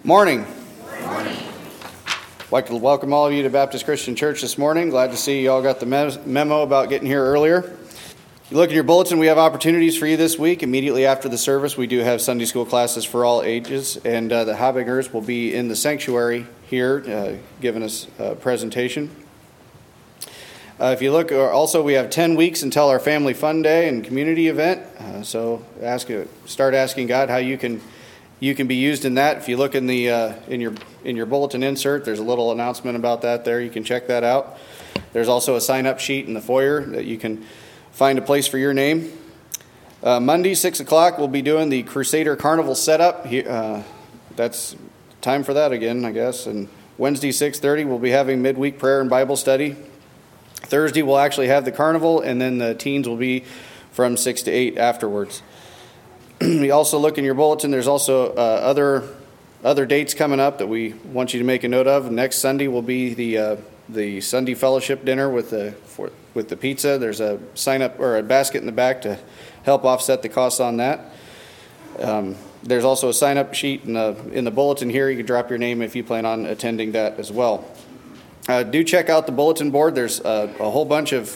Morning. I'd like to welcome all of you to Baptist Christian Church this morning. Glad to see you all got the memo about getting here earlier. If you look at your bulletin, we have opportunities for you this week. Immediately after the service, we do have Sunday school classes for all ages, and the Habingers will be in the sanctuary here giving us a presentation. If you look, also we have 10 weeks until our Family Fun Day and community event, so start asking God how you can be used in that. If you look in the in your bulletin insert, there's a little announcement about that there. You can check that out. There's also a sign-up sheet in the foyer that you can find a place for your name. Monday, 6 o'clock, we'll be doing the Crusader Carnival setup. That's time for that again, I guess. And Wednesday, 6:30, we'll be having midweek prayer and Bible study. Thursday, we'll actually have the carnival, and then the teens will be from 6 to 8 afterwards. You also look in your bulletin, there's also other dates coming up that we want you to make a note of. Next Sunday will be the Sunday fellowship dinner with the pizza. There's a sign up or a basket in the back to help offset the costs on that. There's also a sign up sheet in the bulletin here. You can drop your name if you plan on attending that as well. Do check out the bulletin board. There's a whole bunch of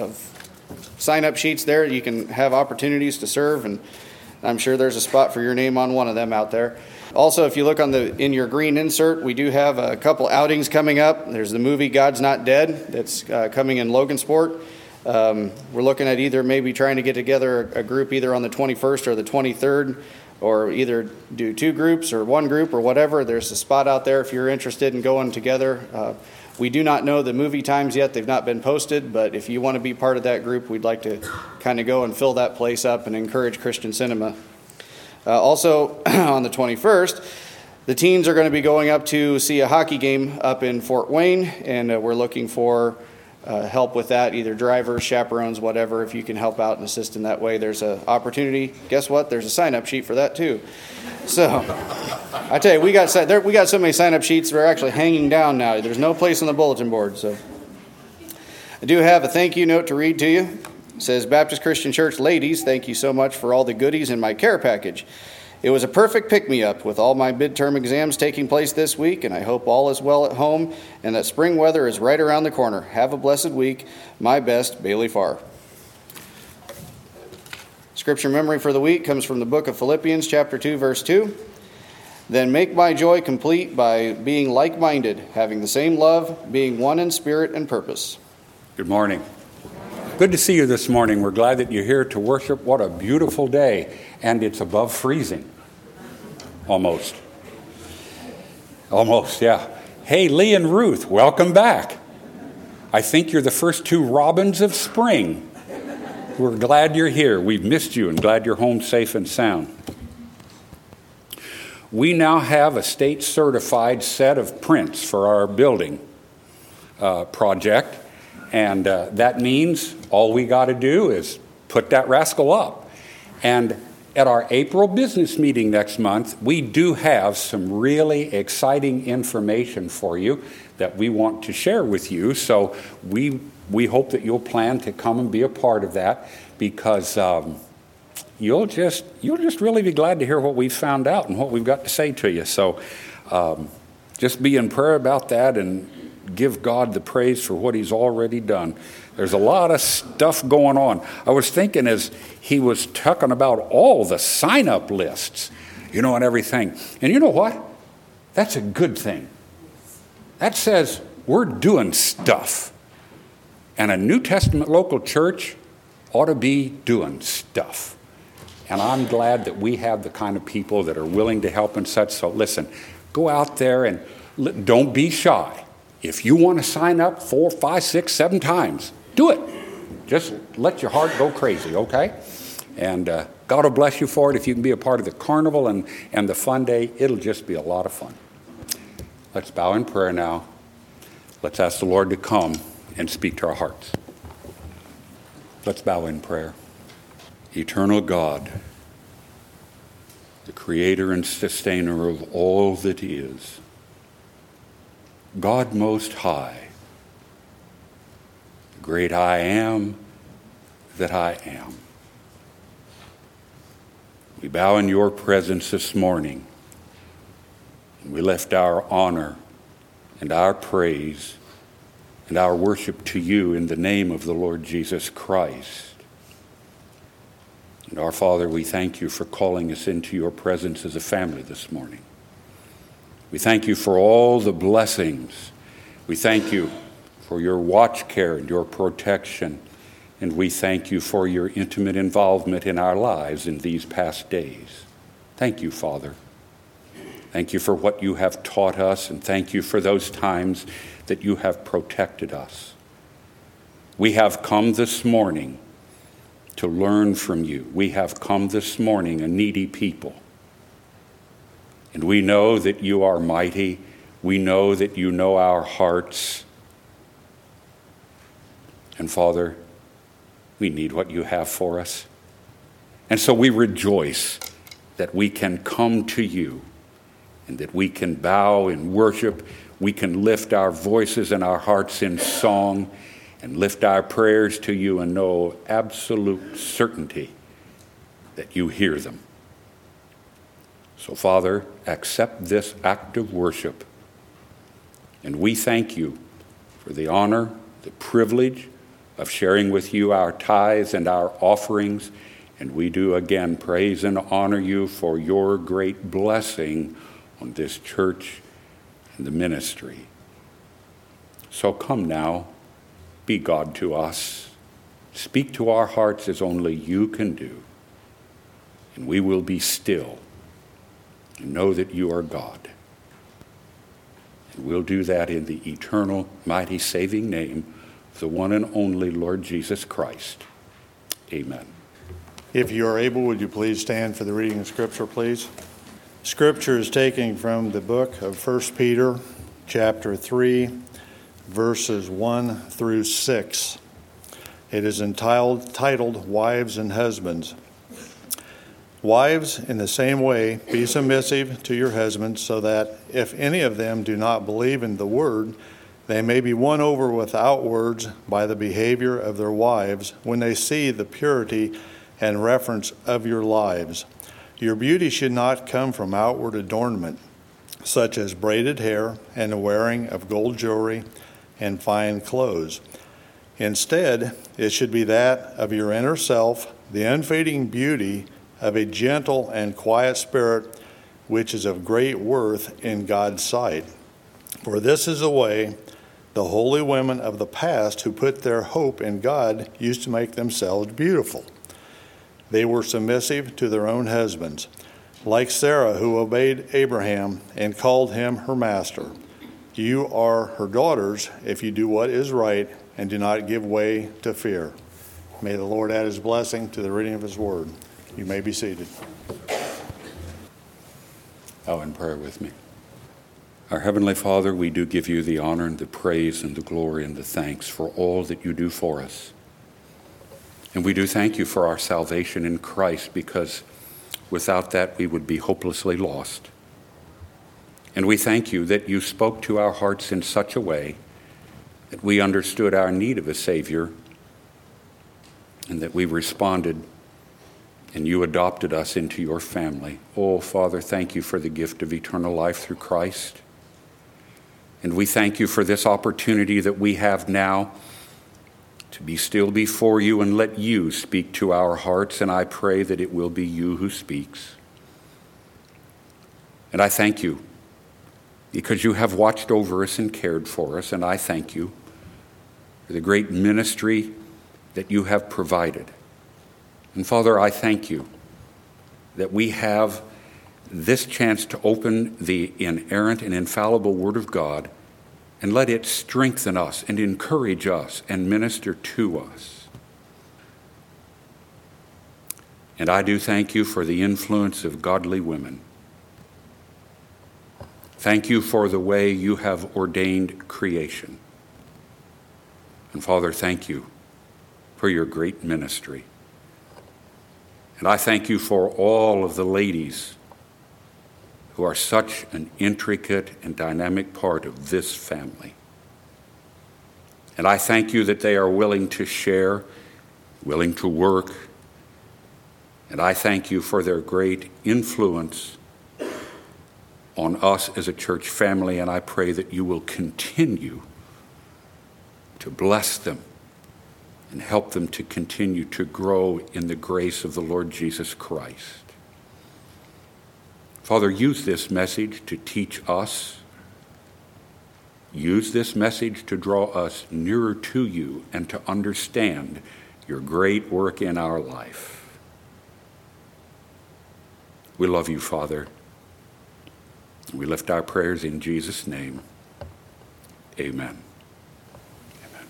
sign up sheets there. You can have opportunities to serve, and I'm sure there's a spot for your name on one of them out there. Also, if you look in your green insert, we do have a couple outings coming up. There's the movie God's Not Dead that's coming in Logansport. We're looking at either maybe trying to get together a group either on the 21st or the 23rd, or either do two groups or one group or whatever. There's a spot out there if you're interested in going together. We do not know the movie times yet. They've not been posted, but if you want to be part of that group, we'd like to kind of go and fill that place up and encourage Christian cinema. Also, on the 21st, the teens are going to be going up to see a hockey game up in Fort Wayne, and we're looking for help with that, either drivers, chaperones, whatever. If you can help out and assist in that way, there's an opportunity. Guess what? There's a sign-up sheet for that too. So I tell you, we got so many sign-up sheets that are actually hanging down now. There's no place on the bulletin board. So I do have a thank you note to read to you. It says, Baptist Christian Church ladies, thank you so much for all the goodies in my care package. It was a perfect pick-me-up with all my midterm exams taking place this week, and I hope all is well at home and that spring weather is right around the corner. Have a blessed week. My best, Bailey Farr. Scripture memory for the week comes from the book of Philippians, chapter 2, verse 2. Then make my joy complete by being like-minded, having the same love, being one in spirit and purpose. Good morning. Good to see you this morning. We're glad that you're here to worship. What a beautiful day. And it's above freezing. Almost, yeah. Hey, Lee and Ruth, welcome back. I think you're the first two robins of spring. We're glad you're here. We've missed you and glad you're home safe and sound. We now have a state-certified set of prints for our building project. And that means all we got to do is put that rascal up. And at our April business meeting next month, we do have some really exciting information for you that we want to share with you. So we hope that you'll plan to come and be a part of that, because you'll just really be glad to hear what we've found out and what we've got to say to you. So just be in prayer about that and give God the praise for what he's already done. There's a lot of stuff going on. I was thinking as he was talking about all the sign-up lists, and everything. And you know what? That's a good thing. That says we're doing stuff. And a New Testament local church ought to be doing stuff. And I'm glad that we have the kind of people that are willing to help and such. So listen, go out there and don't be shy. If you want to sign up 4, 5, 6, 7 times, do it. Just let your heart go crazy, okay? And God will bless you for it. If you can be a part of the carnival and the fun day, it'll just be a lot of fun. Let's bow in prayer now. Let's ask the Lord to come and speak to our hearts. Let's bow in prayer. Eternal God, the creator and sustainer of all that is, God Most High, the great I am that I am. We bow in your presence this morning We lift our honor and our praise and our worship to you in the name of the Lord Jesus Christ. And our Father, we thank you for calling us into your presence as a family this morning. We thank you for all the blessings. We thank you for your watch care and your protection. And we thank you for your intimate involvement in our lives in these past days. Thank you, Father. Thank you for what you have taught us, and thank you for those times that you have protected us. We have come this morning to learn from you. We have come this morning a needy people. And we know that you are mighty. We know that you know our hearts. And Father, we need what you have for us. And so we rejoice that we can come to you and that we can bow in worship. We can lift our voices and our hearts in song and lift our prayers to you and know absolute certainty that you hear them. So, Father, accept this act of worship. And we thank you for the honor, the privilege of sharing with you our tithes and our offerings. And we do again praise and honor you for your great blessing on this church and the ministry. So come now. Be God to us. Speak to our hearts as only you can do. And we will be still and know that you are God. And we'll do that in the eternal, mighty, saving name of the one and only Lord Jesus Christ. Amen. If you are able, would you please stand for the reading of Scripture, please? Scripture is taken from the book of 1 Peter, chapter 3, verses 1 through 6. It is entitled Wives and Husbands. Wives, in the same way, be submissive to your husbands, so that if any of them do not believe in the word, they may be won over without words by the behavior of their wives when they see the purity and reverence of your lives. Your beauty should not come from outward adornment, such as braided hair and the wearing of gold jewelry and fine clothes. Instead, it should be that of your inner self, the unfading beauty of a gentle and quiet spirit, which is of great worth in God's sight. For this is the way the holy women of the past who put their hope in God used to make themselves beautiful. They were submissive to their own husbands, like Sarah, who obeyed Abraham and called him her master. You are her daughters if you do what is right and do not give way to fear. May the Lord add his blessing to the reading of his word. You may be seated. Bow in prayer with me. Our Heavenly Father, we do give you the honor and the praise and the glory and the thanks for all that you do for us. And we do thank you for our salvation in Christ, because without that we would be hopelessly lost. And we thank you that you spoke to our hearts in such a way that we understood our need of a Savior, and that we responded, and you adopted us into your family. Oh, Father, thank you for the gift of eternal life through Christ. And we thank you for this opportunity that we have now to be still before you and let you speak to our hearts. And I pray that it will be you who speaks. And I thank you because you have watched over us and cared for us. And I thank you for the great ministry that you have provided. And Father, I thank you that we have this chance to open the inerrant and infallible Word of God and let it strengthen us and encourage us and minister to us. And I do thank you for the influence of godly women. Thank you for the way you have ordained creation. And Father, thank you for your great ministry. And I thank you for all of the ladies who are such an intricate and dynamic part of this family. And I thank you that they are willing to share, willing to work. And I thank you for their great influence on us as a church family, and I pray that you will continue to bless them and help them to continue to grow in the grace of the Lord Jesus Christ. Father, use this message to teach us. Use this message to draw us nearer to you and to understand your great work in our life. We love you, Father. We lift our prayers in Jesus' name. Amen. Amen.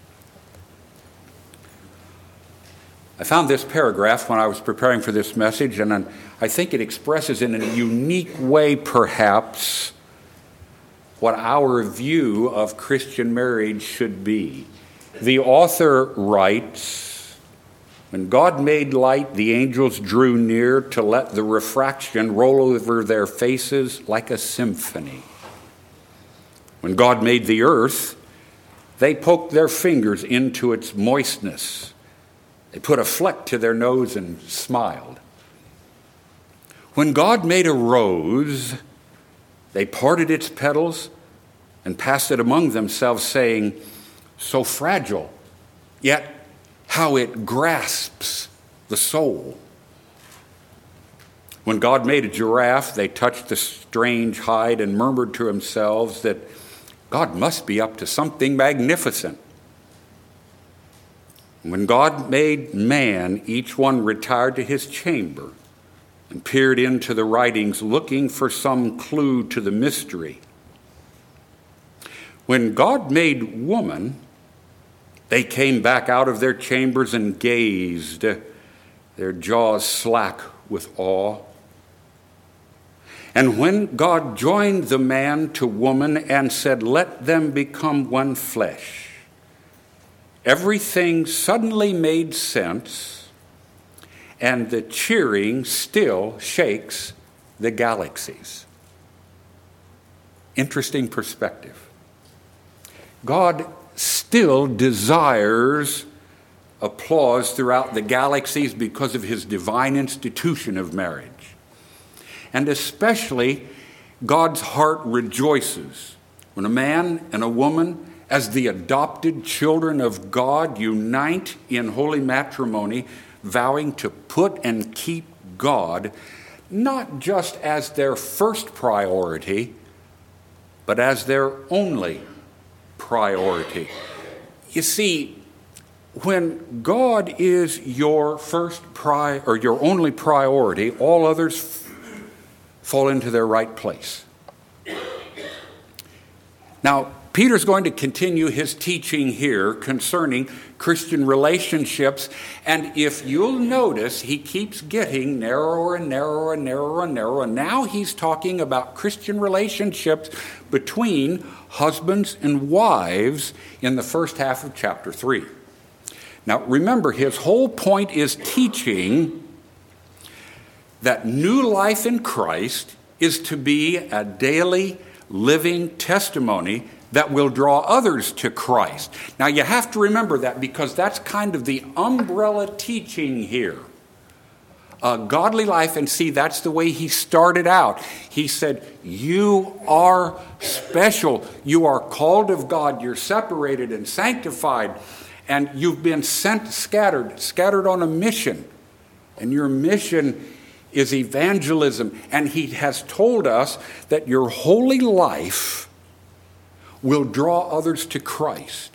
I found this paragraph when I was preparing for this message, and I think it expresses in a unique way, perhaps, what our view of Christian marriage should be. The author writes, "When God made light, the angels drew near to let the refraction roll over their faces like a symphony. When God made the earth, they poked their fingers into its moistness. They put a fleck to their nose and smiled. When God made a rose, they parted its petals and passed it among themselves, saying, 'So fragile, yet how it grasps the soul.' When God made a giraffe, they touched the strange hide and murmured to themselves that God must be up to something magnificent. When God made man, each one retired to his chamber and peered into the writings, looking for some clue to the mystery. When God made woman, they came back out of their chambers and gazed, their jaws slack with awe. And when God joined the man to woman and said, 'Let them become one flesh,' everything suddenly made sense, and the cheering still shakes the galaxies." Interesting perspective. God still desires applause throughout the galaxies because of his divine institution of marriage. And especially, God's heart rejoices when a man and a woman, as the adopted children of God, unite in holy matrimony, vowing to put and keep God not just as their first priority, but as their only priority. You see, when God is your your only priority, all others fall into their right place. Now, Peter's going to continue his teaching here concerning Christian relationships, and if you'll notice, he keeps getting narrower and narrower and narrower and narrower. And now he's talking about Christian relationships between husbands and wives in the first half of chapter 3. Now, remember, his whole point is teaching that new life in Christ is to be a daily living testimony that will draw others to Christ. Now, you have to remember that because that's kind of the umbrella teaching here. A godly life, and see, that's the way he started out. He said, you are special. You are called of God. You're separated and sanctified, and you've been scattered on a mission. And your mission is evangelism. And he has told us that your holy life will draw others to Christ.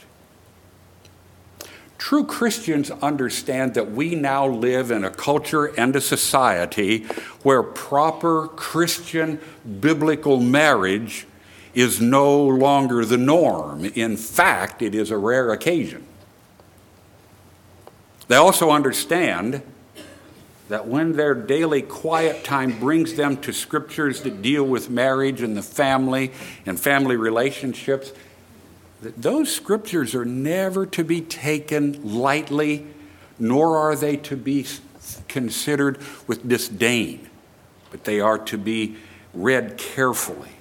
True Christians understand that we now live in a culture and a society where proper Christian biblical marriage is no longer the norm. In fact, it is a rare occasion. They also understand that when their daily quiet time brings them to scriptures that deal with marriage and the family and family relationships, that those scriptures are never to be taken lightly, nor are they to be considered with disdain, but they are to be read carefully.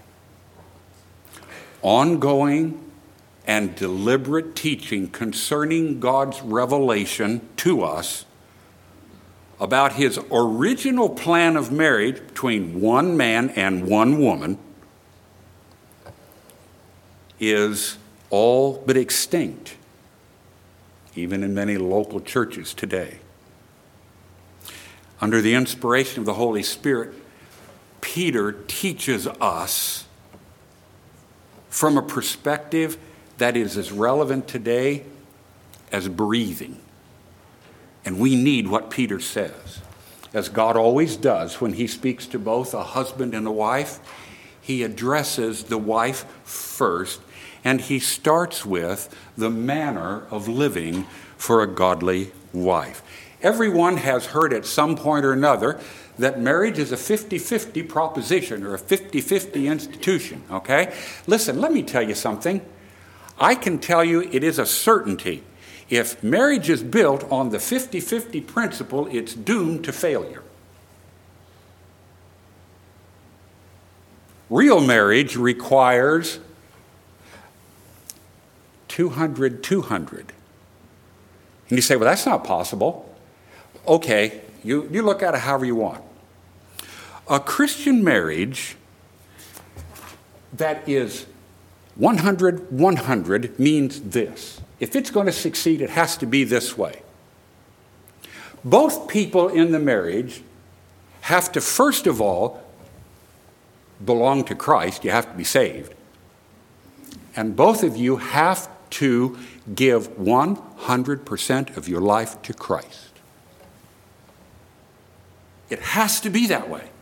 Ongoing and deliberate teaching concerning God's revelation to us about his original plan of marriage between one man and one woman is all but extinct, even in many local churches today. Under the inspiration of the Holy Spirit, Peter teaches us from a perspective that is as relevant today as breathing. And we need what Peter says. As God always does when he speaks to both a husband and a wife, he addresses the wife first, and he starts with the manner of living for a godly wife. Everyone has heard at some point or another that marriage is a 50-50 proposition or a 50-50 institution, okay? Listen, let me tell you something. I can tell you it is a certainty. If marriage is built on the 50-50 principle, it's doomed to failure. Real marriage requires 200-200. And you say, well, that's not possible. Okay, you look at it however you want. A Christian marriage that is 100-100 means this. If it's going to succeed, it has to be this way. Both people in the marriage have to, first of all, belong to Christ. You have to be saved. And both of you have to give 100% of your life to Christ. It has to be that way.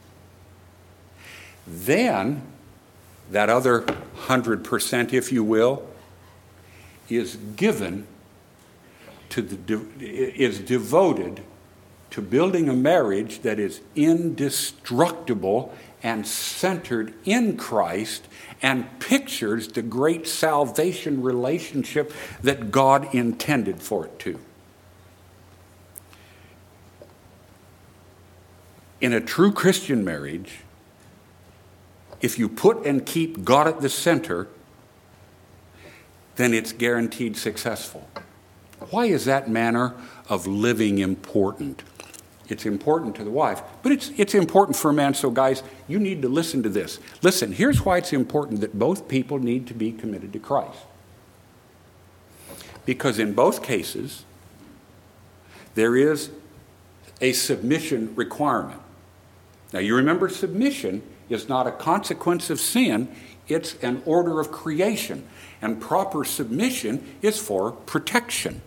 Then, that other 100%, if you will, is given to is devoted to building a marriage that is indestructible and centered in Christ and pictures the great salvation relationship that God intended for it to. In a true Christian marriage, if you put and keep God at the center, then it's guaranteed successful. Why is that manner of living important? It's important to the wife, but it's important for a man. So guys, you need to listen to this. Listen, here's why it's important that both people need to be committed to Christ. Because in both cases, there is a submission requirement. Now you remember, submission is not a consequence of sin, it's an order of creation. And proper submission is for protection.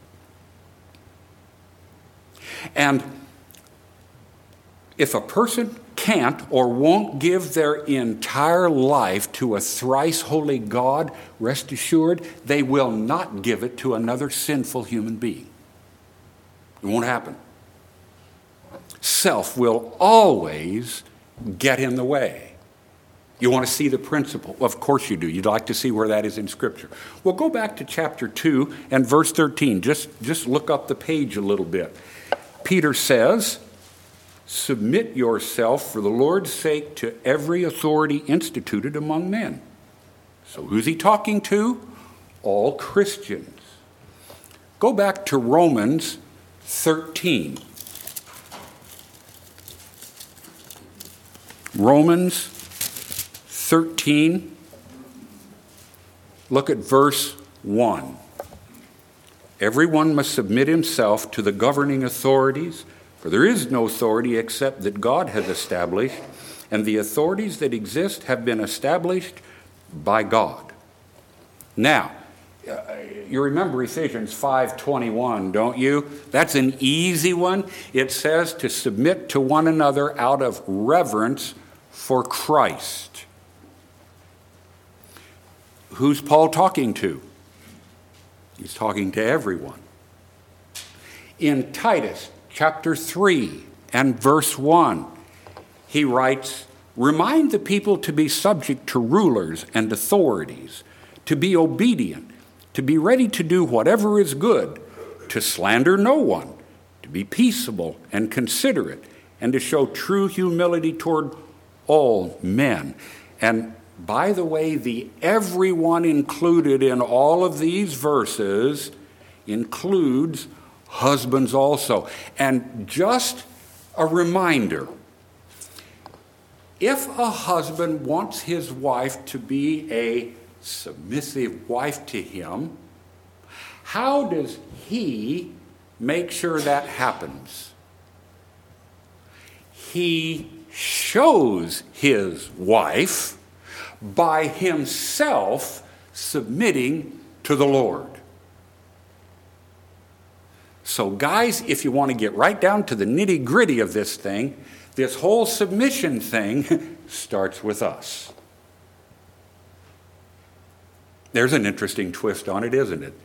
And if a person can't or won't give their entire life to a thrice holy God, rest assured, they will not give it to another sinful human being. It won't happen. Self will always get in the way. You want to see the principle? Well, of course you do. You'd like to see where that is in Scripture. Well, go back to chapter 2 and verse 13. Just look up the page a little bit. Peter says, submit yourself for the Lord's sake to every authority instituted among men. So who's he talking to? All Christians. Go back to Romans 13. Romans 13, look at verse 1. Everyone must submit himself to the governing authorities, for there is no authority except that God has established, and the authorities that exist have been established by God. Now, you remember Ephesians 5:21, don't you? That's an easy one. It says to submit to one another out of reverence for Christ. Who's Paul talking to? He's talking to everyone. In Titus chapter 3 and verse 1, he writes, remind the people to be subject to rulers and authorities, to be obedient, to be ready to do whatever is good, to slander no one, to be peaceable and considerate, and to show true humility toward all men. And by the way, the everyone included in all of these verses includes husbands also. And just a reminder, if a husband wants his wife to be a submissive wife to him, how does he make sure that happens? He shows his wife by himself submitting to the Lord. So guys, if you want to get right down to the nitty-gritty of this thing, this whole submission thing starts with us. There's an interesting twist on it, isn't it?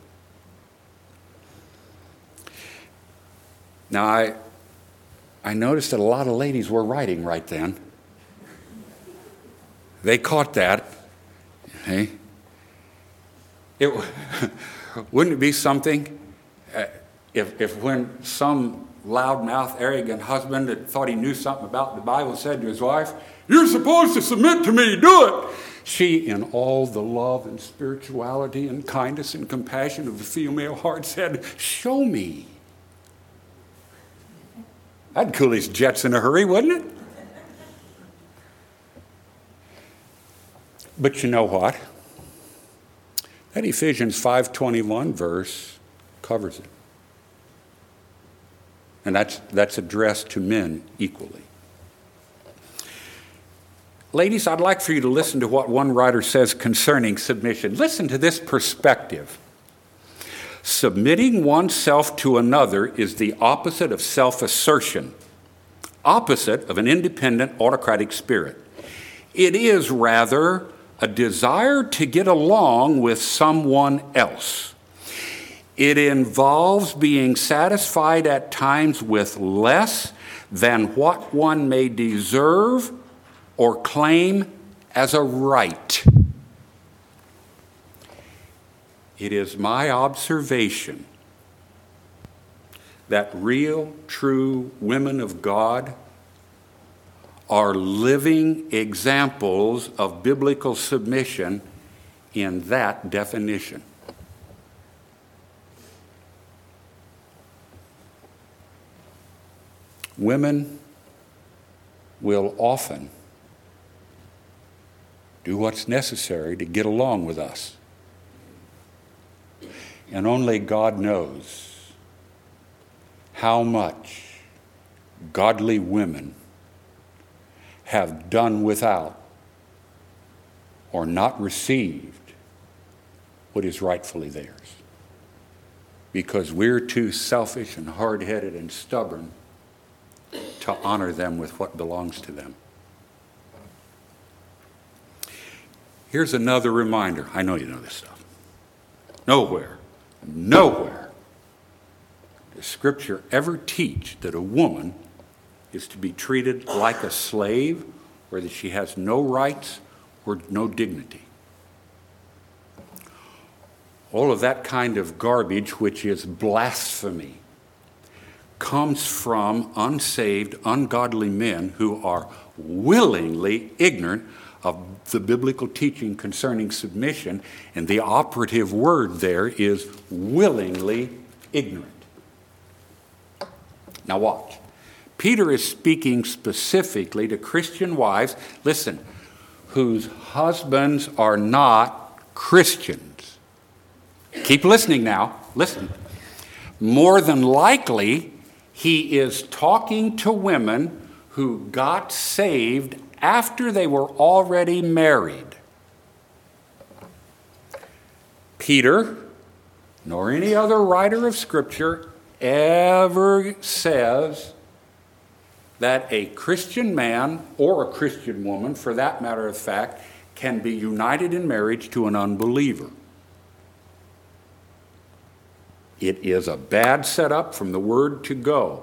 Now, I noticed that a lot of ladies were writing right then. They caught that. Okay? Wouldn't it be something if when some loudmouth, arrogant husband that thought he knew something about the Bible said to his wife, "You're supposed to submit to me, do it." She, in all the love and spirituality and kindness and compassion of the female heart, said, "Show me." That'd cool his jets in a hurry, wouldn't it? But you know what? That Ephesians 5:21 verse covers it. And that's addressed to men equally. Ladies, I'd like for you to listen to what one writer says concerning submission. Listen to this perspective. Submitting oneself to another is the opposite of self-assertion, opposite of an independent, autocratic spirit. It is rather a desire to get along with someone else. It involves being satisfied at times with less than what one may deserve or claim as a right. It is my observation that real, true women of God are living examples of biblical submission in that definition. Women will often do what's necessary to get along with us. And only God knows how much godly women have done without or not received what is rightfully theirs. Because we're too selfish and hard-headed and stubborn to honor them with what belongs to them. Here's another reminder. I know you know this stuff. Nowhere does Scripture ever teach that a woman is to be treated like a slave or that she has no rights or no dignity. All of that kind of garbage, which is blasphemy, comes from unsaved, ungodly men who are willingly ignorant of the biblical teaching concerning submission, and the operative word there is willingly ignorant. Now watch. Peter is speaking specifically to Christian wives, listen, whose husbands are not Christians. Keep listening now. Listen. More than likely, he is talking to women who got saved after they were already married. Peter, nor any other writer of Scripture, ever says that a Christian man, or a Christian woman, for that matter of fact, can be united in marriage to an unbeliever. It is a bad setup from the word to go.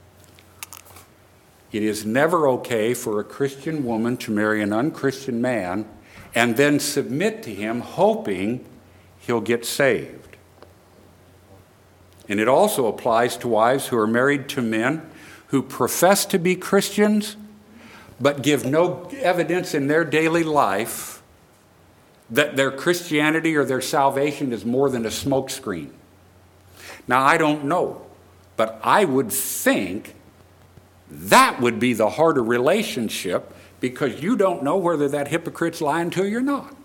It is never okay for a Christian woman to marry an unchristian man and then submit to him hoping he'll get saved. And it also applies to wives who are married to men who profess to be Christians but give no evidence in their daily life that their Christianity or their salvation is more than a smokescreen. Now, I don't know But I would think that would be the harder relationship, because you don't know whether that hypocrite's lying to you or not.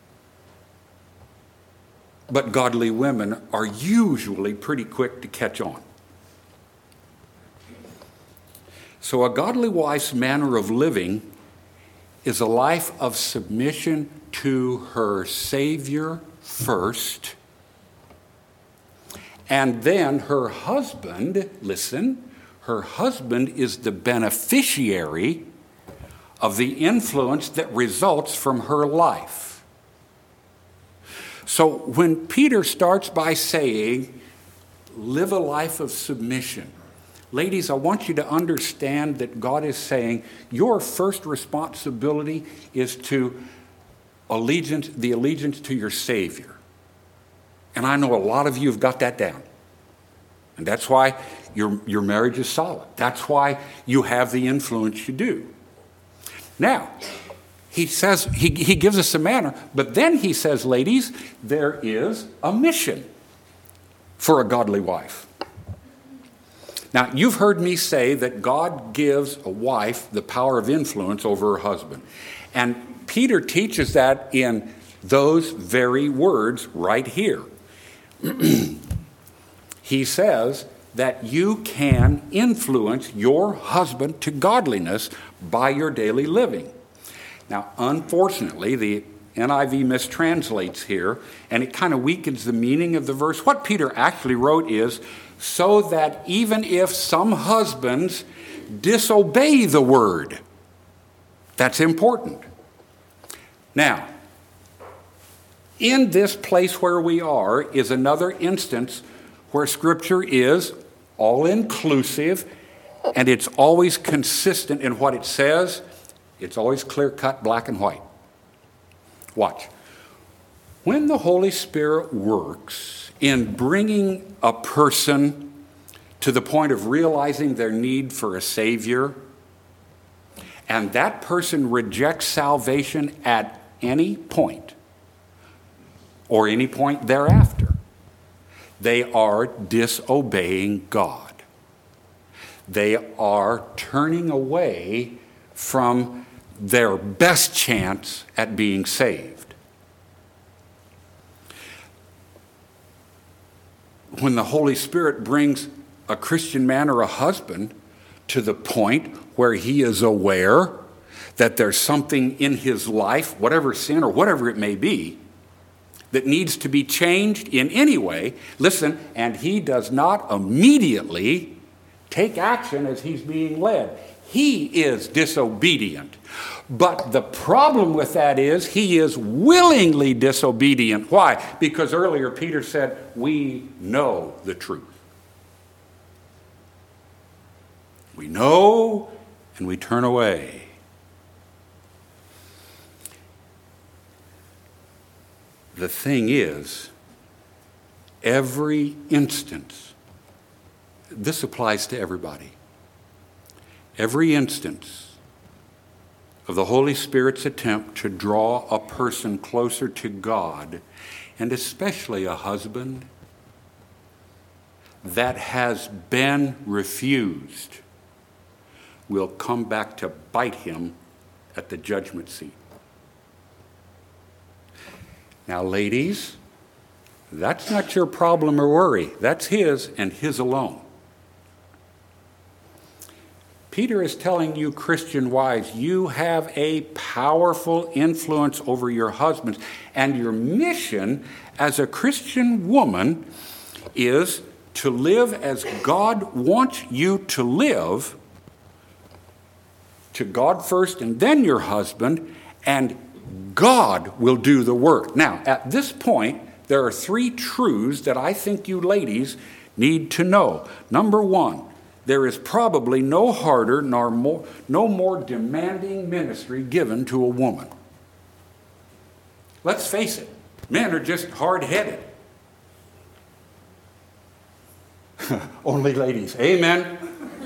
But godly women are usually pretty quick to catch on. So a godly wife's manner of living is a life of submission to her Savior first, and then her husband, listen, her husband is the beneficiary of the influence that results from her life. So when Peter starts by saying, live a life of submission, ladies, I want you to understand that God is saying your first responsibility is to the allegiance to your Savior. And I know a lot of you have got that down. And that's why your marriage is solid. That's why you have the influence you do. Now, he says, he gives us a manner, but then he says, ladies, there is a mission for a godly wife. Now, you've heard me say that God gives a wife the power of influence over her husband. And Peter teaches that in those very words right here. He says that you can influence your husband to godliness by your daily living. Now, unfortunately, the NIV mistranslates here, and it kind of weakens the meaning of the verse. What Peter actually wrote is, so that even if some husbands disobey the word, that's important. Now, in this place where we are is another instance where Scripture is all-inclusive, and it's always consistent in what it says. It's always clear-cut, black and white. Watch. When the Holy Spirit works in bringing a person to the point of realizing their need for a Savior, and that person rejects salvation at any point, or any point thereafter, they are disobeying God. They are turning away from their best chance at being saved. When the Holy Spirit brings a Christian man or a husband to the point where he is aware that there's something in his life, whatever sin or whatever it may be, that needs to be changed in any way, listen, and he does not immediately take action as he's being led. He is disobedient. But the problem with that is he is willingly disobedient. Why? Because earlier Peter said, we know the truth. We know and we turn away. The thing is, every instance, this applies to everybody. Every instance of the Holy Spirit's attempt to draw a person closer to God, and especially a husband, that has been refused, will come back to bite him at the judgment seat. Now, ladies, that's not your problem or worry. That's his and his alone. Peter is telling you, Christian wives, you have a powerful influence over your husbands, and your mission as a Christian woman is to live as God wants you to live, to God first and then your husband, and God will do the work. Now, at this point, there are three truths that I think you ladies need to know. Number one, there is probably no harder nor no more demanding ministry given to a woman. Let's face it, men are just hard-headed. Only ladies. Amen.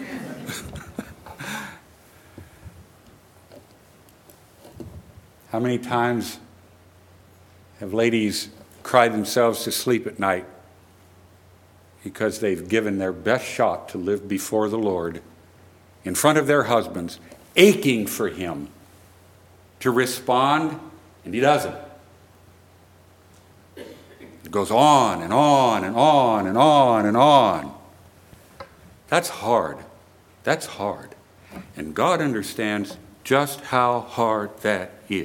How many times have ladies cried themselves to sleep at night because they've given their best shot to live before the Lord in front of their husbands, aching for him to respond, and he doesn't. It goes on and on and on and on and on. That's hard. That's hard. And God understands just how hard that is.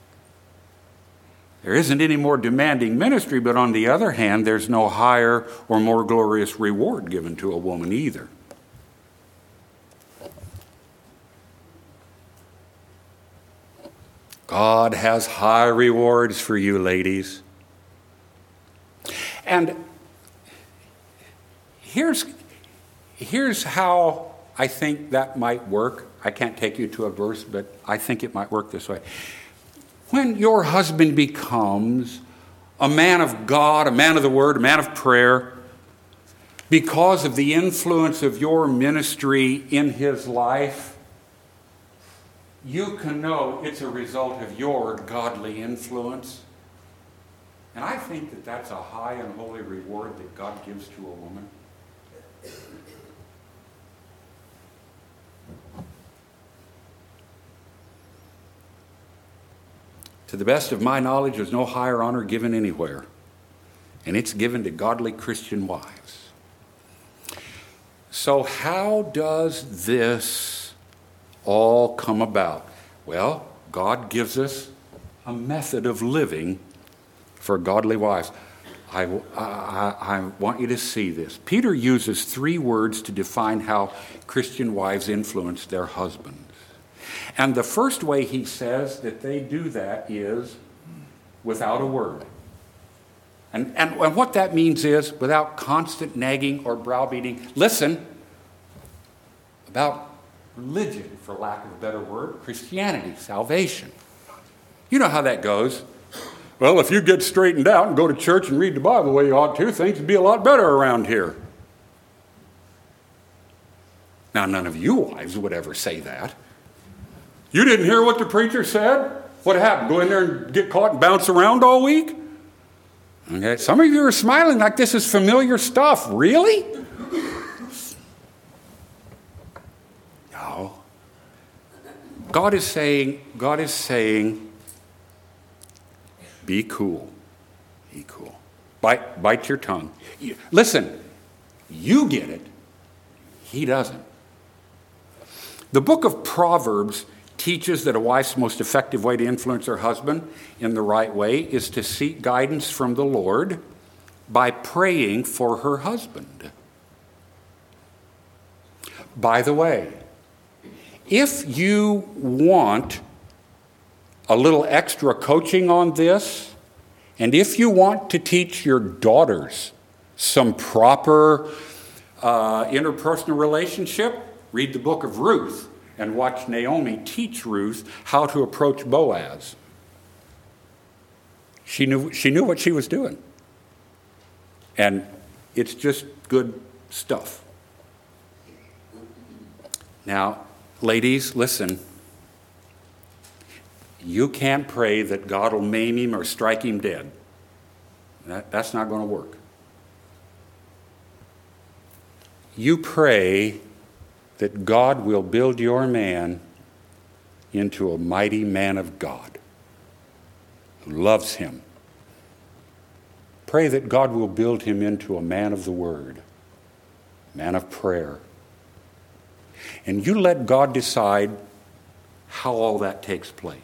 There isn't any more demanding ministry, but on the other hand, there's no higher or more glorious reward given to a woman either. God has high rewards for you, ladies. And here's how I think that might work. I can't take you to a verse, but I think it might work this way. When your husband becomes a man of God, a man of the Word, a man of prayer, because of the influence of your ministry in his life, you can know it's a result of your godly influence. And I think that that's a high and holy reward that God gives to a woman. To the best of my knowledge, there's no higher honor given anywhere, and it's given to godly Christian wives. So how does this all come about? Well, God gives us a method of living for godly wives. I want you to see this. Peter uses 3 words to define how Christian wives influence their husbands. And the first way he says that they do that is without a word. And what that means is without constant nagging or browbeating. Listen, about religion, for lack of a better word, Christianity, salvation. You know how that goes. Well, if you get straightened out and go to church and read the Bible the way you ought to, things would be a lot better around here. Now, none of you wives would ever say that. You didn't hear what the preacher said? What happened? Go in there and get caught and bounce around all week? Okay, some of you are smiling like this is familiar stuff. Really? No. God is saying, be cool. Be cool. Bite your tongue. Listen, you get it. He doesn't. The book of Proverbs teaches that a wife's most effective way to influence her husband in the right way is to seek guidance from the Lord by praying for her husband. By the way, if you want a little extra coaching on this, and if you want to teach your daughters some proper interpersonal relationship, read the book of Ruth and watch Naomi teach Ruth how to approach Boaz. She knew what she was doing. And it's just good stuff. Now, ladies, listen. You can't pray that God will maim him or strike him dead. That's not going to work. You pray that God will build your man into a mighty man of God who loves him. Pray that God will build him into a man of the Word, a man of prayer. And you let God decide how all that takes place.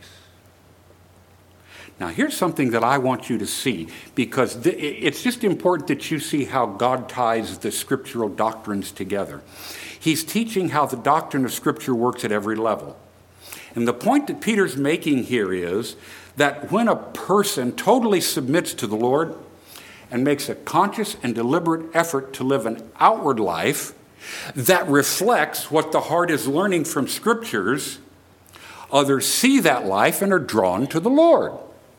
Now, here's something that I want you to see, because it's just important that you see how God ties the scriptural doctrines together. He's teaching how the doctrine of Scripture works at every level. And the point that Peter's making here is that when a person totally submits to the Lord and makes a conscious and deliberate effort to live an outward life that reflects what the heart is learning from Scriptures, others see that life and are drawn to the Lord.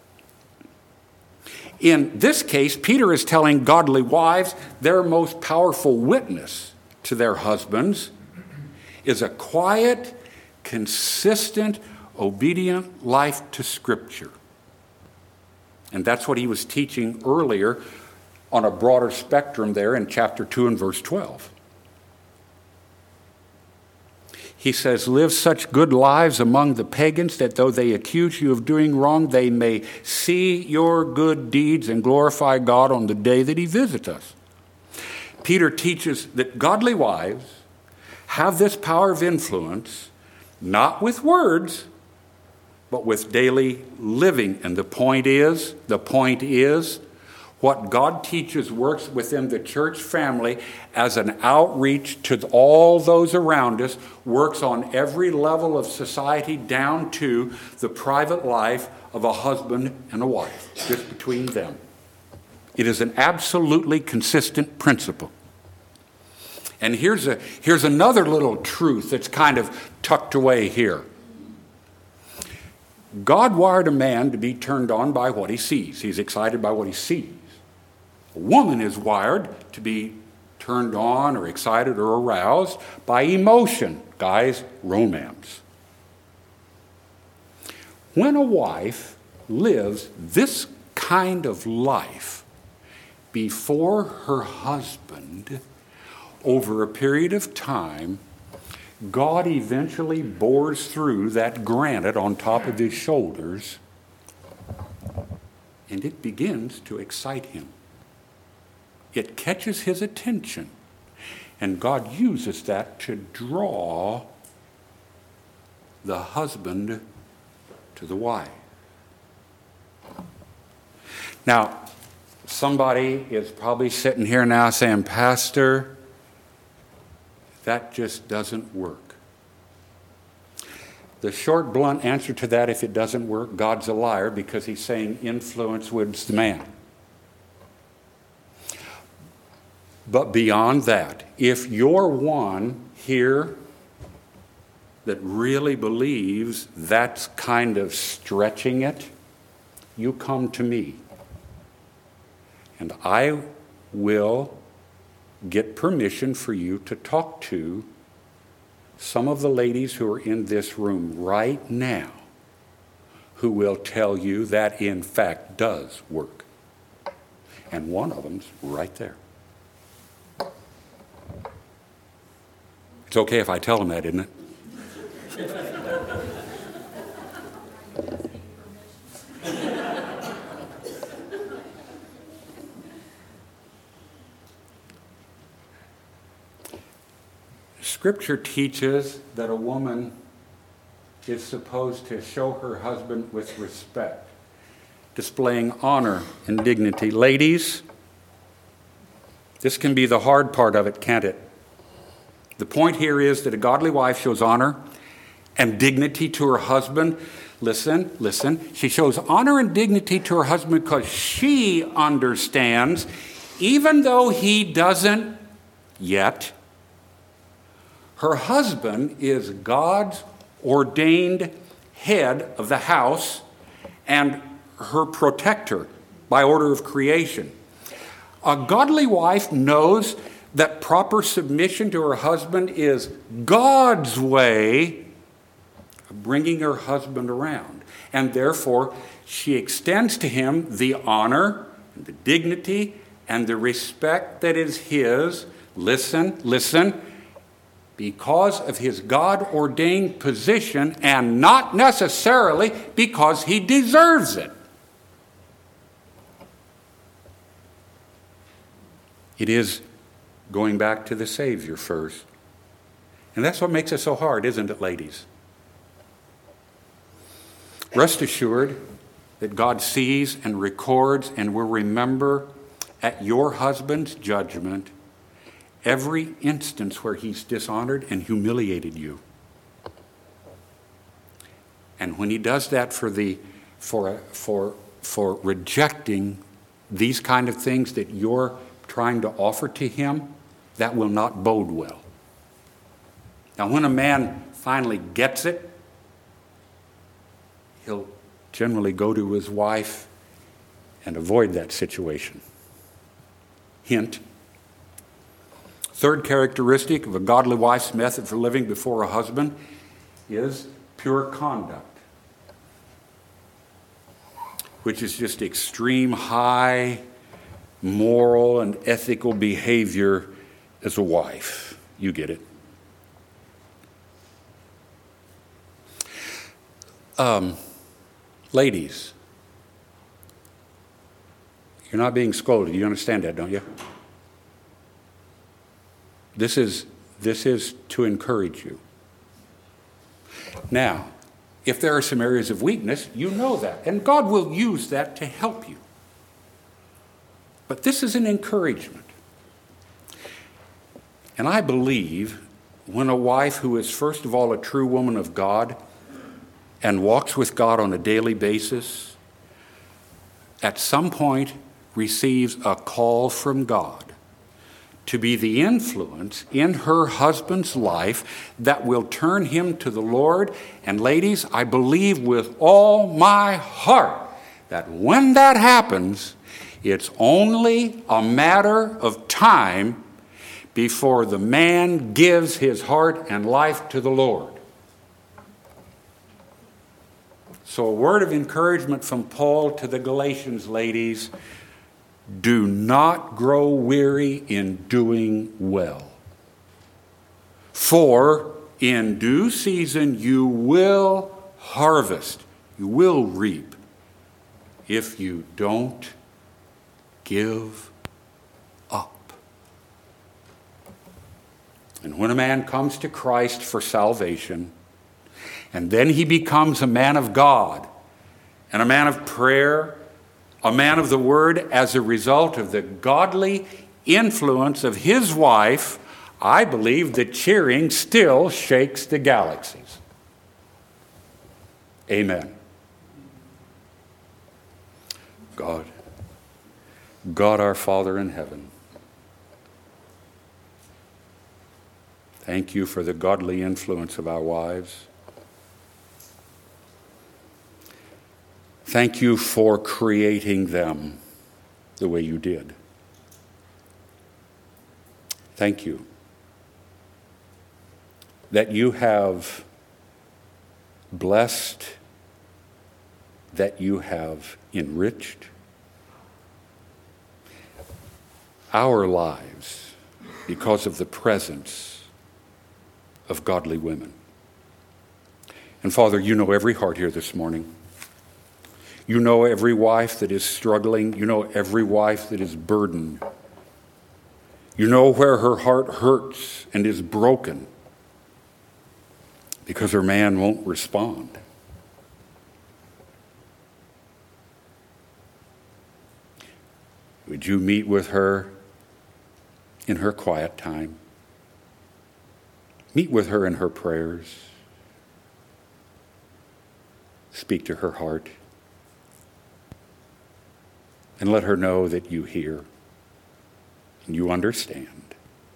In this case, Peter is telling godly wives their most powerful witness to their husbands is a quiet, consistent, obedient life to Scripture. And that's what he was teaching earlier on a broader spectrum there in chapter 2 and verse 12. He says, live such good lives among the pagans that though they accuse you of doing wrong, they may see your good deeds and glorify God on the day that he visits us. Peter teaches that godly wives have this power of influence, not with words, but with daily living. And the point is, what God teaches works within the church family as an outreach to all those around us, works on every level of society down to the private life of a husband and a wife, just between them. It is an absolutely consistent principle. And here's another little truth that's kind of tucked away here. God wired a man to be turned on by what he sees. He's excited by what he sees. A woman is wired to be turned on or excited or aroused by emotion. Guys, romance. When a wife lives this kind of life before her husband over a period of time, God eventually bores through that granite on top of his shoulders, and it begins to excite him. It catches his attention, and God uses that to draw the husband to the wife. Now, somebody is probably sitting here now saying, Pastor, that just doesn't work. The short, blunt answer to that, if it doesn't work, God's a liar, because he's saying influence wins the man. But beyond that, if you're one here that really believes that's kind of stretching it, you come to me. And I will get permission for you to talk to some of the ladies who are in this room right now who will tell you that in fact does work. And one of them's right there. It's okay if I tell them that, isn't it? Scripture teaches that a woman is supposed to show her husband with respect, displaying honor and dignity. Ladies, this can be the hard part of it, can't it? The point here is that a godly wife shows honor and dignity to her husband. Listen. She shows honor and dignity to her husband because she understands, even though he doesn't yet, her husband is God's ordained head of the house and her protector by order of creation. A godly wife knows that proper submission to her husband is God's way of bringing her husband around. And therefore, she extends to him the honor, and the dignity, and the respect that is his. Listen, because of his God-ordained position and not necessarily because he deserves it. It is going back to the Savior first. And that's what makes it so hard, isn't it, ladies? Rest assured that God sees and records and will remember at your husband's judgment every instance where he's dishonored and humiliated you. And when he does that for rejecting these kind of things that you're trying to offer to him, that will not bode well. Now, when a man finally gets it, he'll generally go to his wife and avoid that situation. Hint. Third characteristic of a godly wife's method for living before a husband is pure conduct, which is just extreme high moral and ethical behavior as a wife. You get it. Ladies, you're not being scolded. You understand that, don't you? This is to encourage you. Now, if there are some areas of weakness, you know that, and God will use that to help you. But this is an encouragement. And I believe when a wife who is, first of all, a true woman of God and walks with God on a daily basis, at some point receives a call from God to be the influence in her husband's life that will turn him to the Lord. And ladies, I believe with all my heart that when that happens, it's only a matter of time before the man gives his heart and life to the Lord. So a word of encouragement from Paul to the Galatians, ladies: do not grow weary in doing well. For in due season you will harvest, you will reap, if you don't give up. And when a man comes to Christ for salvation, and then he becomes a man of God and a man of prayer, a man of the Word, as a result of the godly influence of his wife, I believe the cheering still shakes the galaxies. Amen. God our Father in heaven, thank you for the godly influence of our wives. Thank you for creating them the way you did. Thank you that you have blessed, that you have enriched our lives because of the presence of godly women. And Father, you know every heart here this morning. You know every wife that is struggling. You know every wife that is burdened. You know where her heart hurts and is broken because her man won't respond. Would you meet with her in her quiet time? Meet with her in her prayers. Speak to her heart. And let her know that you hear and you understand.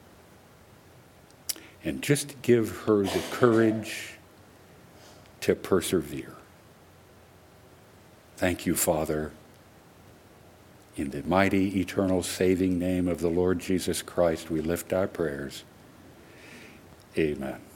And just give her the courage to persevere. Thank you, Father, in the mighty, eternal, saving name of the Lord Jesus Christ, we lift our prayers. Amen.